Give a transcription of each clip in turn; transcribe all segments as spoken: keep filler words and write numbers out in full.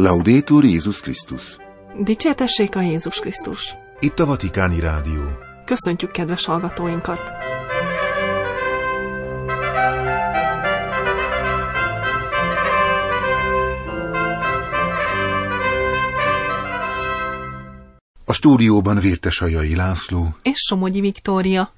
Laudetur Jézus Krisztus! Dicsértessék a Jézus Krisztus! Itt a Vatikáni Rádió. Köszöntjük kedves hallgatóinkat! A stúdióban Vértesajai László és Somogyi Viktória.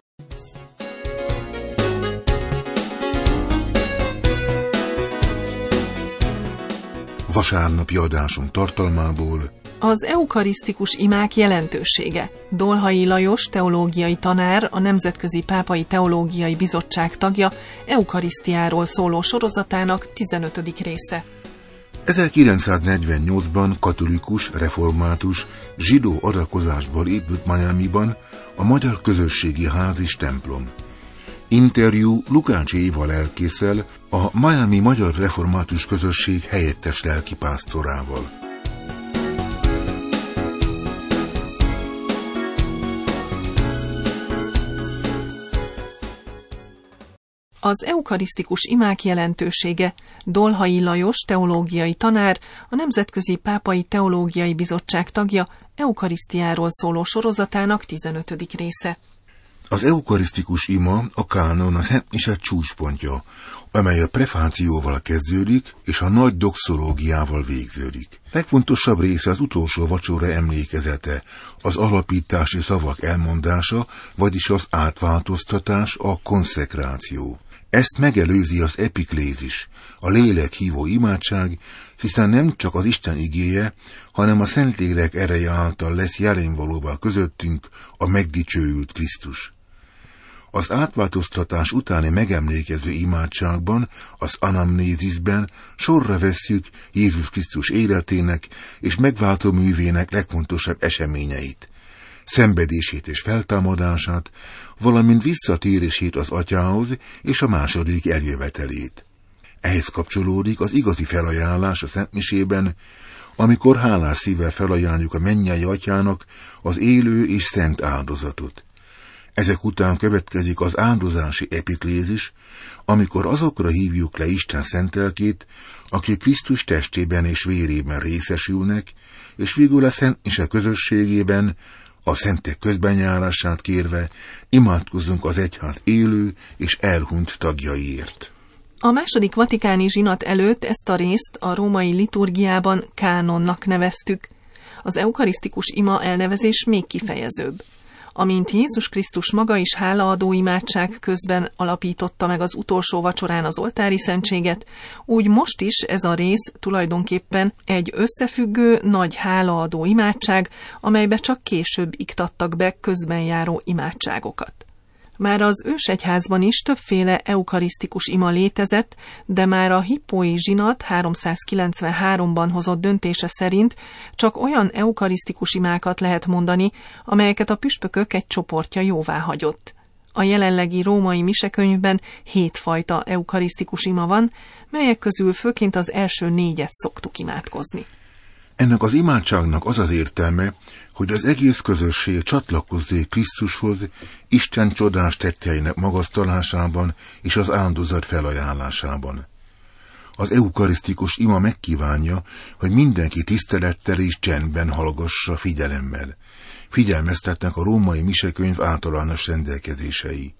Vasárnapi adásunk tartalmából: az eukarisztikus imák jelentősége. Dolhai Lajos teológiai tanár, a Nemzetközi Pápai Teológiai Bizottság tagja eukarisztiáról szóló sorozatának tizenötödik része. ezerkilencszáznegyvennyolcban katolikus, református, zsidó adakozásból épült Miamiban a Magyar Közösségi Ház és templom. Interjú Lukács Éva lelkészel, a Miami Magyar Református Közösség helyettes lelkipásztorával. Az eukarisztikus imák jelentősége. Dolhai Lajos teológiai tanár, a Nemzetközi Pápai Teológiai Bizottság tagja eukarisztiáról szóló sorozatának tizenötödik része. Az eukarisztikus ima, a kánon, a szentmise csúcspontja, amely a prefációval kezdődik, és a nagy doxológiával végződik. Legfontosabb része az utolsó vacsora emlékezete, az alapítási szavak elmondása, vagyis az átváltoztatás, a konszekráció. Ezt megelőzi az epiklézis, a lélek hívó imádság, hiszen nem csak az Isten igéje, hanem a Szentlélek ereje által lesz jelenvalóvá közöttünk a megdicsőült Krisztus. Az átváltoztatás utáni megemlékező imádságban, az anamnézisben sorra vesszük Jézus Krisztus életének és megváltó művének legfontosabb eseményeit, szenvedését és feltámadását, valamint visszatérését az Atyához és a második eljövetelét. Ehhez kapcsolódik az igazi felajánlás a szentmisében, amikor hálás szívvel felajánljuk a mennyei Atyának az élő és szent áldozatot. Ezek után következik az áldozási epiklézis, amikor azokra hívjuk le Isten szent lelkét, akik Krisztus testében és vérében részesülnek, és végül a szentmise közösségében, a szentek közbenjárását kérve imádkozzunk az egyház élő és elhunyt tagjaiért. A második vatikáni zsinat előtt ezt a részt a római liturgiában kánonnak neveztük. Az eukarisztikus ima elnevezés még kifejezőbb. Amint Jézus Krisztus maga is hálaadó imádság közben alapította meg az utolsó vacsorán az oltári szentséget, úgy most is ez a rész tulajdonképpen egy összefüggő, nagy hálaadó imádság, amelybe csak később iktattak be közben járó imádságokat. Már az ősegyházban is többféle eukarisztikus ima létezett, de már a hippói zsinat háromszázkilencvenháromban hozott döntése szerint csak olyan eukarisztikus imákat lehet mondani, amelyeket a püspökök egy csoportja jóváhagyott. A jelenlegi római misekönyvben hétfajta eukarisztikus ima van, melyek közül főként az első négyet szoktuk imádkozni. Ennek az imádságnak az az értelme, hogy az egész közösség csatlakozzék Krisztushoz, Isten csodás tetteinek magasztalásában és az áldozat felajánlásában. Az eukarisztikus ima megkívánja, hogy mindenki tisztelettel és csendben hallgassa figyelemmel. Figyelmeztetnek a római misekönyv általános rendelkezései.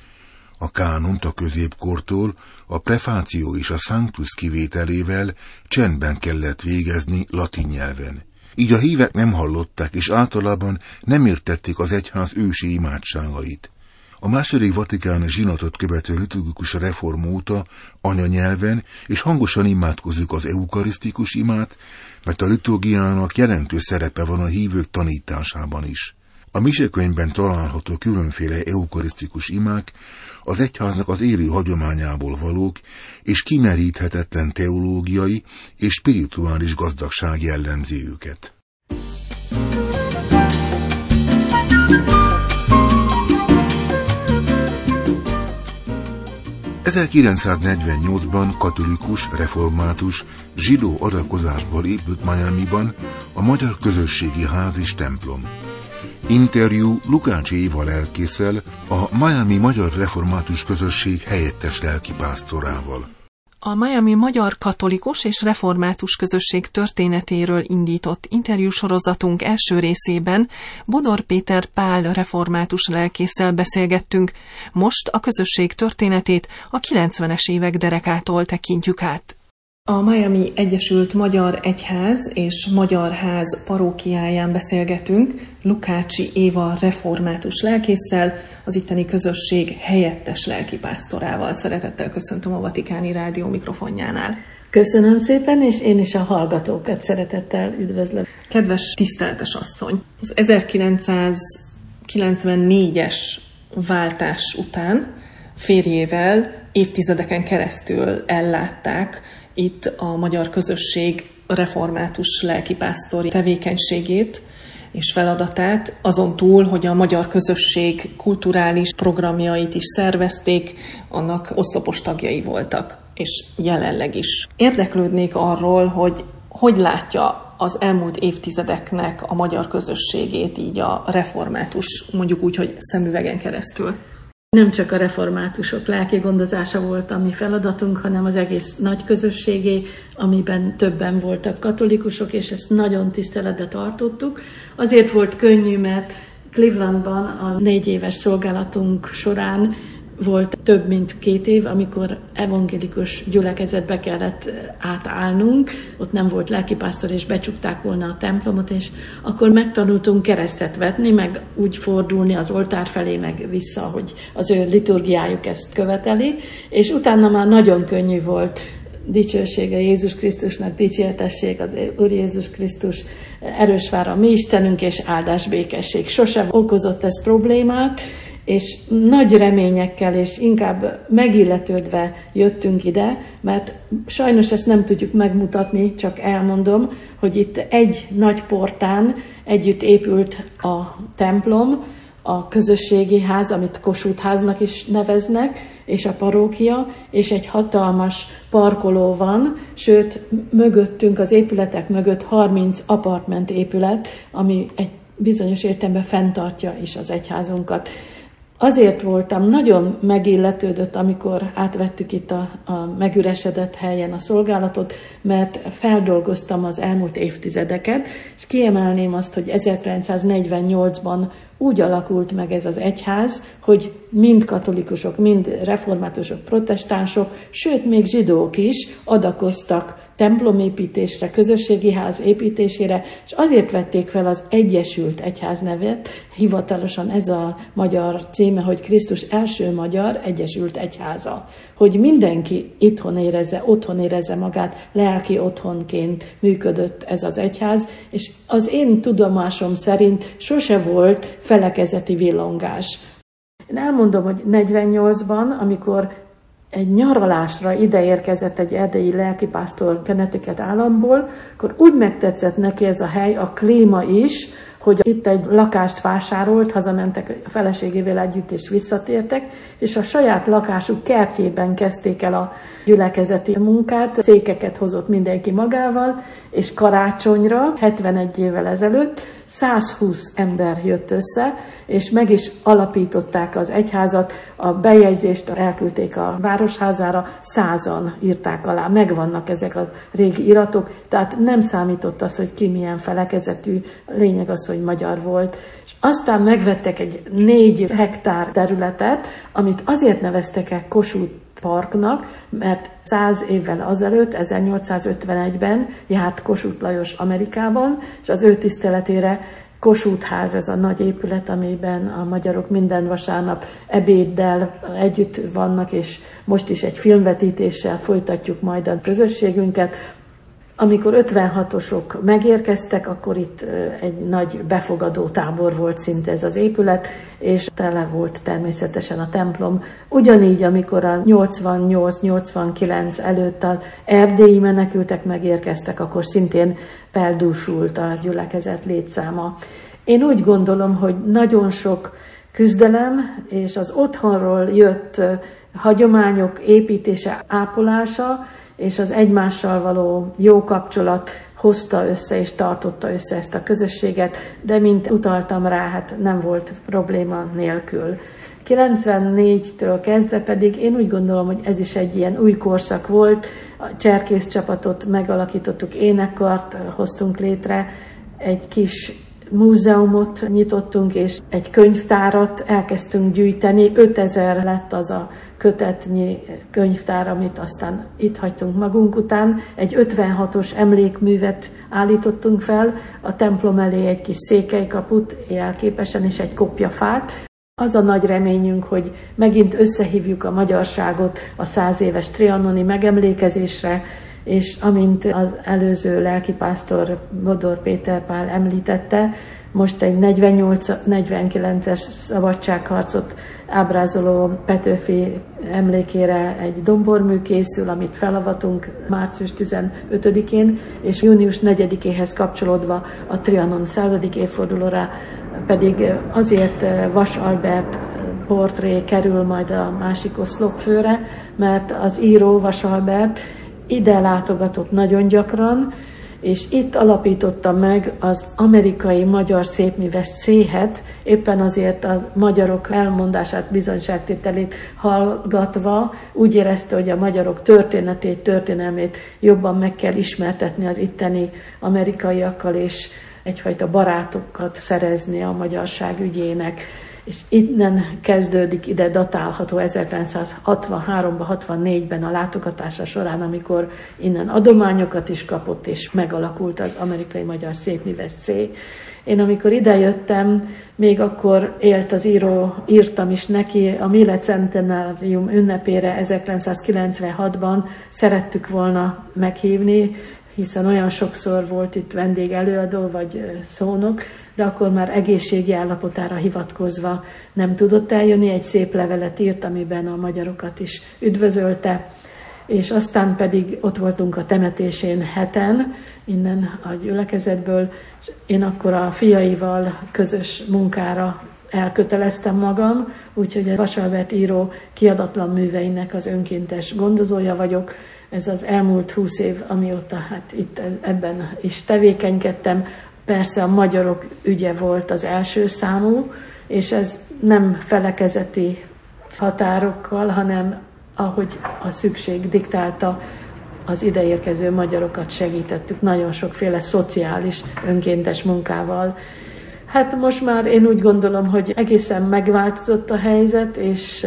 A kánont a középkortól a prefáció és a sanctus kivételével csendben kellett végezni latin nyelven. Így a hívek nem hallották, és általában nem értették az egyház ősi imádságait. A második vatikáni zsinatot követő liturgikus reform óta anyanyelven és hangosan imádkozzuk az eukarisztikus imát, mert a liturgiának jelentős szerepe van a hívők tanításában is. A misekönyvben található különféle eukarisztikus imák az egyháznak az élő hagyományából valók, és kimeríthetetlen teológiai és spirituális gazdagság jellemzi őket. ezerkilencszáznegyvennyolcban katolikus, református, zsidó adakozásból épült Miamiban a Magyar Közösségi Ház és templom. Interjú Lukács Éva lelkészel, a Miami Magyar Református Közösség helyettes lelkipásztorával. A Miami Magyar Katolikus és Református Közösség történetéről indított interjúsorozatunk első részében Bodor Péter Pál református lelkésszel beszélgettünk, most a közösség történetét a kilencvenes évek derekától tekintjük át. A Miami Egyesült Magyar Egyház és Magyar Ház parókiáján beszélgetünk Lukácsi Éva református lelkésszel, az itteni közösség helyettes lelkipásztorával. Szeretettel köszöntöm a Vatikáni Rádió mikrofonjánál. Köszönöm szépen, és én is a hallgatókat szeretettel üdvözlöm. Kedves tiszteletes asszony, az ezerkilencszázkilencvennégyes váltás után férjével évtizedeken keresztül ellátták itt a magyar közösség református lelkipásztori tevékenységét és feladatát, azon túl, hogy a magyar közösség kulturális programjait is szervezték, annak oszlopos tagjai voltak, és jelenleg is. Érdeklődnék arról, hogy hogy látja az elmúlt évtizedeknek a magyar közösségét így a református, mondjuk úgy, hogy szemüvegen keresztül. Nem csak a reformátusok lelki gondozása volt a mi feladatunk, hanem az egész nagy közösségé, amiben többen voltak katolikusok, és ezt nagyon tiszteletbe tartottuk. Azért volt könnyű, mert Clevelandban a négy éves szolgálatunk során volt több mint két év, amikor evangélikus gyülekezetbe kellett átállnunk, ott nem volt lelkipásztor, és becsukták volna a templomot, és akkor megtanultunk keresztet vetni, meg úgy fordulni az oltár felé, meg vissza, hogy az ő liturgiájuk ezt követeli, és utána már nagyon könnyű volt. Dicsősége Jézus Krisztusnak, dicsértessék az Úr Jézus Krisztus, erős vár a mi Istenünk, és áldás békesség. Sosem okozott ez problémát, és nagy reményekkel és inkább megilletődve jöttünk ide, mert sajnos ezt nem tudjuk megmutatni, csak elmondom, hogy itt egy nagy portán együtt épült a templom, a közösségi ház, amit Kossuth háznak is neveznek, és a parókia, és egy hatalmas parkoló van, sőt, mögöttünk, az épületek mögött harminc apartment épület, ami egy bizonyos értelemben fenntartja is az egyházunkat. Azért voltam nagyon megilletődött, amikor átvettük itt a, a megüresedett helyen a szolgálatot, mert feldolgoztam az elmúlt évtizedeket, és kiemelném azt, hogy ezerkilencszáznegyvennyolcban úgy alakult meg ez az egyház, hogy mind katolikusok, mind reformátusok, protestánsok, sőt még zsidók is adakoztak templomépítésre, közösségi ház építésére, és azért vették fel az Egyesült Egyház nevet, hivatalosan ez a magyar címe, hogy Krisztus első magyar Egyesült Egyháza. Hogy mindenki itthon érezze, otthon érezze magát, lelki otthonként működött ez az egyház, és az én tudomásom szerint sose volt felekezeti villongás. Én elmondom, hogy negyvennyolcban, amikor egy nyaralásra ideérkezett egy erdélyi lelkipásztor Connecticut államból, akkor úgy megtetszett neki ez a hely, a klíma is, hogy itt egy lakást vásárolt, hazamentek a feleségével együtt és visszatértek, és a saját lakásuk kertjében kezdték el a gyülekezeti munkát, székeket hozott mindenki magával, és karácsonyra, hetvenegy évvel ezelőtt százhúsz ember jött össze, és meg is alapították az egyházat, a bejegyzést elküldték a városházára, százan írták alá, megvannak ezek a régi iratok, tehát nem számított az, hogy ki milyen felekezetű, lényeg az, hogy magyar volt. És aztán megvettek egy négy hektár területet, amit azért neveztek el Kossuth Parknak, mert száz évvel azelőtt, ezernyolcszázötvenegyben járt Kossuth Lajos Amerikában, és az ő tiszteletére Kossuth ház, ez a nagy épület, amiben a magyarok minden vasárnap ebéddel együtt vannak, és most is egy filmvetítéssel folytatjuk majd a közösségünket. Amikor ötvenhatosok megérkeztek, akkor itt egy nagy befogadó tábor volt szinte ez az épület, és tele volt természetesen a templom. Ugyanígy, amikor a nyolcvannyolc nyolcvankilenc előtt az erdélyi menekültek megérkeztek, akkor szintén feldúsult a gyülekezet létszáma. Én úgy gondolom, hogy nagyon sok küzdelem és az otthonról jött hagyományok építése, ápolása, és az egymással való jó kapcsolat hozta össze és tartotta össze ezt a közösséget, de mint utaltam rá, hát nem volt probléma nélkül. kilencvennégytől kezdve pedig én úgy gondolom, hogy ez is egy ilyen új korszak volt. A cserkész csapatot megalakítottuk, énekkart hoztunk létre, egy kis múzeumot nyitottunk, és egy könyvtárat elkezdtünk gyűjteni. ötezer lett az a kötetnyi könyvtár, amit aztán itt hagytunk magunk után. Egy ötvenhatos emlékművet állítottunk fel, a templom elé egy kis székelykaput jelképesen, és egy kopjafát. Az a nagy reményünk, hogy megint összehívjuk a magyarságot a száz éves trianoni megemlékezésre, és amint az előző lelkipásztor Bodor Péter Pál említette, most egy negyvennyolc-negyvenkilences szabadságharcot ábrázoló Petőfi emlékére egy dombormű készül, amit felavatunk március tizenötödikén, és június negyedikéhez kapcsolódva a Trianon századik évfordulóra pedig azért Vas Albert portré kerül majd a másik oszlopfőre, mert az író Vas Albert ide látogatott nagyon gyakran, és itt alapította meg az amerikai magyar szépműves céhet, éppen azért a magyarok elmondását, bizonyságtételét hallgatva úgy érezte, hogy a magyarok történetét, történelmét jobban meg kell ismertetni az itteni amerikaiakkal, és egyfajta barátokat szerezni a magyarság ügyének. És innen kezdődik, ide datálható ezerkilencszázhatvanháromban, hatvannégyben a látogatása során, amikor innen adományokat is kapott, és megalakult az amerikai magyar szépműves cé. Én amikor idejöttem, még akkor élt az író, írtam is neki, a Mille Centenárium ünnepére ezerkilencszázkilencvenhatban szerettük volna meghívni, hiszen olyan sokszor volt itt vendégelőadó vagy szónok, de akkor már egészségi állapotára hivatkozva nem tudott eljönni, egy szép levelet írt, amiben a magyarokat is üdvözölte, és aztán pedig ott voltunk a temetésén heten, innen a gyülekezetből, és én akkor a fiaival közös munkára elköteleztem magam, úgyhogy a Vas Albert író kiadatlan műveinek az önkéntes gondozója vagyok. Ez az elmúlt húsz év, amióta hát itt ebben is tevékenykedtem. Persze a magyarok ügye volt az első számú, és ez nem felekezeti határokkal, hanem ahogy a szükség diktálta, az ideérkező magyarokat segítettük nagyon sokféle szociális önkéntes munkával. Hát most már én úgy gondolom, hogy egészen megváltozott a helyzet, és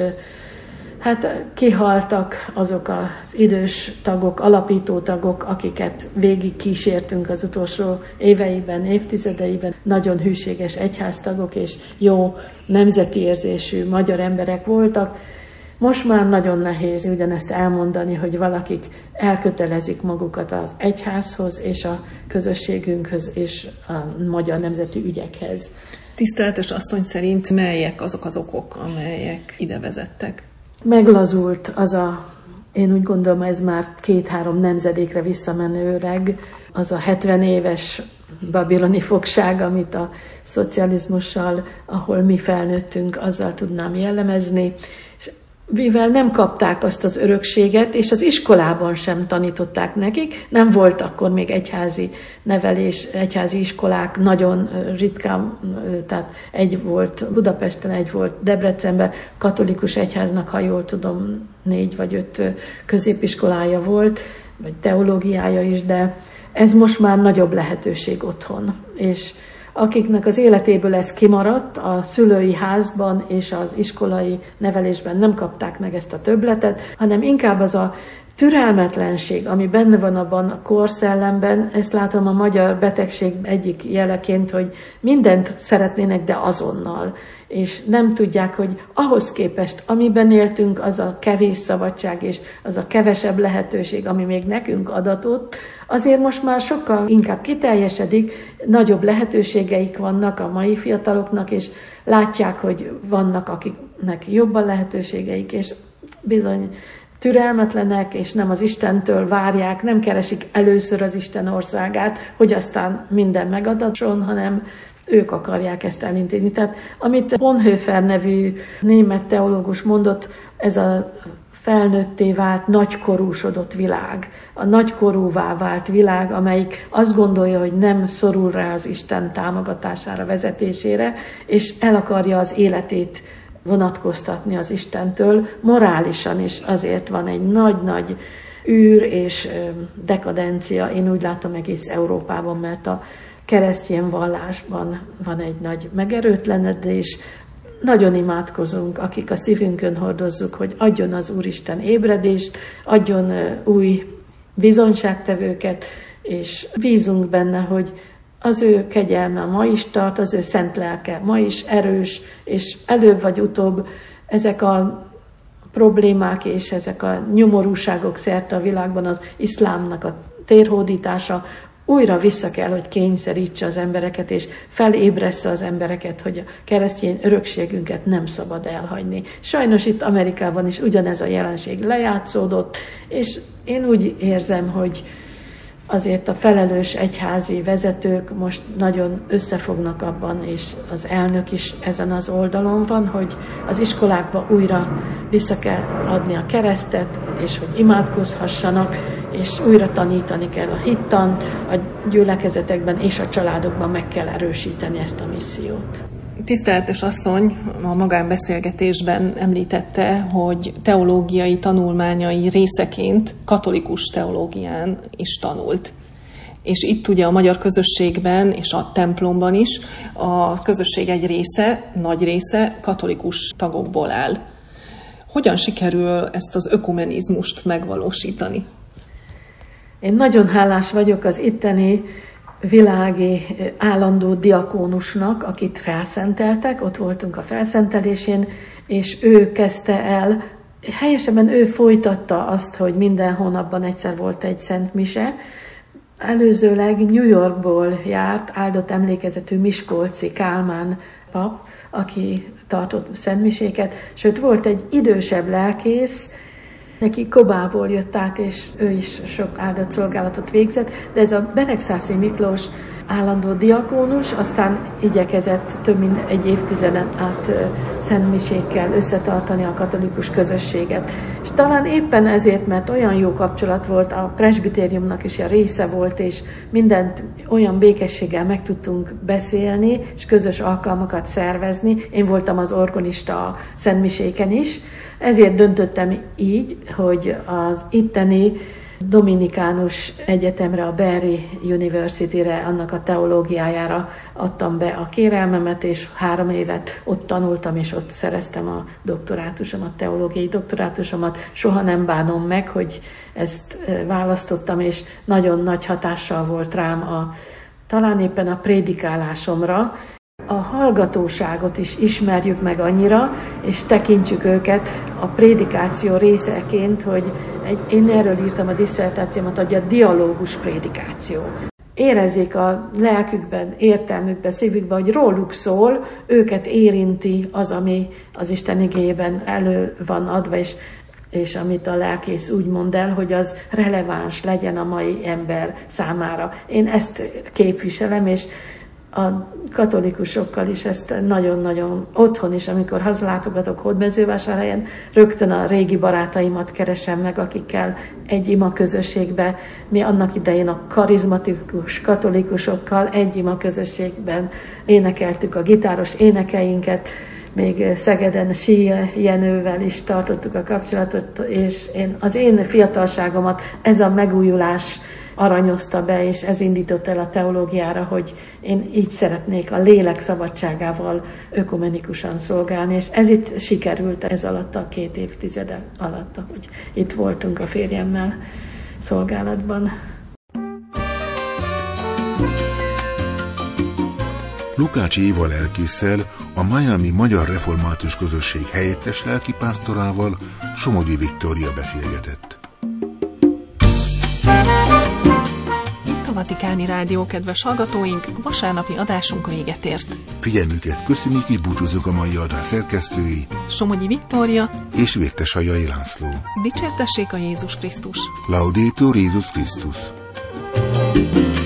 hát kihaltak azok az idős tagok, alapító tagok, akiket végig kísértünk az utolsó éveiben, évtizedeiben. Nagyon hűséges egyháztagok és jó nemzeti érzésű magyar emberek voltak. Most már nagyon nehéz ugyanezt elmondani, hogy valakik elkötelezik magukat az egyházhoz és a közösségünkhöz és a magyar nemzeti ügyekhez. Tiszteletes asszony szerint melyek azok az okok, amelyek ide vezettek? Meglazult az a, én úgy gondolom, ez már két-három nemzedékre visszamenőleg, az a hetven éves babiloni fogság, amit a szocializmussal, ahol mi felnőttünk, azzal tudnám jellemezni, és mivel nem kapták azt az örökséget, és az iskolában sem tanították nekik, nem volt akkor még egyházi nevelés, egyházi iskolák, nagyon ritkán, tehát egy volt Budapesten, egy volt Debrecenben, katolikus egyháznak, ha jól tudom, négy vagy öt középiskolája volt, vagy teológiája is, de ez most már nagyobb lehetőség otthon, és akiknek az életéből ez kimaradt, a szülői házban és az iskolai nevelésben nem kapták meg ezt a többletet, hanem inkább az a türelmetlenség, ami benne van abban a korszellemben, ezt látom a magyar betegség egyik jeleként, hogy mindent szeretnének, de azonnal. És nem tudják, hogy ahhoz képest, amiben éltünk, az a kevés szabadság és az a kevesebb lehetőség, ami még nekünk adatott, azért most már sokkal inkább kiteljesedik, nagyobb lehetőségeik vannak a mai fiataloknak, és látják, hogy vannak, akiknek jobban lehetőségeik, és bizony türelmetlenek, és nem az Istentől várják, nem keresik először az Isten országát, hogy aztán minden megadasson, hanem ők akarják ezt elintézni. Tehát amit Bonhoeffer nevű német teológus mondott, ez a felnőtté vált, nagykorúsodott világ. A nagykorúvá vált világ, amelyik azt gondolja, hogy nem szorul rá az Isten támogatására, vezetésére, és el akarja az életét vonatkoztatni az Istentől, morálisan is azért van egy nagy-nagy űr és dekadencia, én úgy látom egész Európában, mert a keresztény vallásban van egy nagy megerőtlenedés. Nagyon imádkozunk, akik a szívünkön hordozzuk, hogy adjon az Úristen ébredést, adjon új bizonyságtevőket, és bízunk benne, hogy az ő kegyelme ma is tart, az ő szent lelke ma is erős, és előbb vagy utóbb ezek a problémák és ezek a nyomorúságok szerte a világban, az iszlámnak a térhódítása újra vissza kell, hogy kényszerítse az embereket, és felébressze az embereket, hogy a keresztény örökségünket nem szabad elhagyni. Sajnos itt Amerikában is ugyanez a jelenség lejátszódott, és én úgy érzem, hogy azért a felelős egyházi vezetők most nagyon összefognak abban, és az elnök is ezen az oldalon van, hogy az iskolákba újra vissza kell adni a keresztet, és hogy imádkozhassanak, és újra tanítani kell a hittant, a gyülekezetekben és a családokban meg kell erősíteni ezt a missziót. Tiszteletes asszony a magánbeszélgetésben említette, hogy teológiai tanulmányai részeként katolikus teológián is tanult. És itt ugye a magyar közösségben és a templomban is a közösség egy része, nagy része katolikus tagokból áll. Hogyan sikerül ezt az ökumenizmust megvalósítani? Én nagyon hálás vagyok az itteni világi állandó diakónusnak, akit felszenteltek, ott voltunk a felszentelésén, és ő kezdte el, helyesebben ő folytatta azt, hogy minden hónapban egyszer volt egy szent mise. Előzőleg New Yorkból járt áldott emlékezetű miskolci Kálmán pap, aki tartott szentmiséket, sőt volt egy idősebb lelkész, neki Kobából jött át, és ő is sok áldott szolgálatot végzett, de ez a Beregszászi Miklós állandó diakónus, aztán igyekezett több mint egy évtizeden át szentmisékkel összetartani a katolikus közösséget. És talán éppen ezért, mert olyan jó kapcsolat volt, a presbitériumnak is a része volt, és mindent olyan békességgel meg tudtunk beszélni, és közös alkalmakat szervezni. Én voltam az organista a szentmiséken is, ezért döntöttem így, hogy az itteni Dominikánus Egyetemre, a Berry University-re, annak a teológiájára adtam be a kérelmemet, és három évet ott tanultam, és ott szereztem a doktorátusomat, teológiai doktorátusomat. Soha nem bánom meg, hogy ezt választottam, és nagyon nagy hatással volt rám a, talán éppen a prédikálásomra. A hallgatóságot is ismerjük meg annyira, és tekintsük őket a prédikáció részeként, hogy egy, én erről írtam a disszertációmat, hogy a dialógus prédikáció. Érezzék a lelkükben, értelmükben, szívükben, hogy róluk szól, őket érinti az, ami az Isten igéjében elő van adva, és, és amit a lelkész úgy mond el, hogy az releváns legyen a mai ember számára. Én ezt képviselem, és a katolikusokkal is ezt nagyon-nagyon otthon is, amikor hazalátogatok Hódmezővásárhelyen, rögtön a régi barátaimat keresem meg, akikkel egy ima közösségbe, mi annak idején a karizmatikus katolikusokkal egy ima közösségben énekeltük a gitáros énekeinket, még Szegeden Sí Jenővel is tartottuk a kapcsolatot, és én, az én fiatalságomat ez a megújulás aranyozta be, és ez indított el a teológiára, hogy én így szeretnék a lélek szabadságával ökumenikusan szolgálni, és ez itt sikerült ez alatt a két évtizede alatt, hogy itt voltunk a férjemmel szolgálatban. Lukácsi Éva lelkésszel, a Miami Magyar Református Közösség helyettes lelkipásztorával Somogyi Viktória beszélgetett. A Vatikáni Rádió kedves hallgatóink, vasárnapi adásunk véget ért. Figyelmüket köszönjük, így búcsúzunk a mai adás szerkesztői, Somogyi Viktória és Végtesajai László. Dicsértessék a Jézus Krisztus! Laudetur Jézus Krisztus!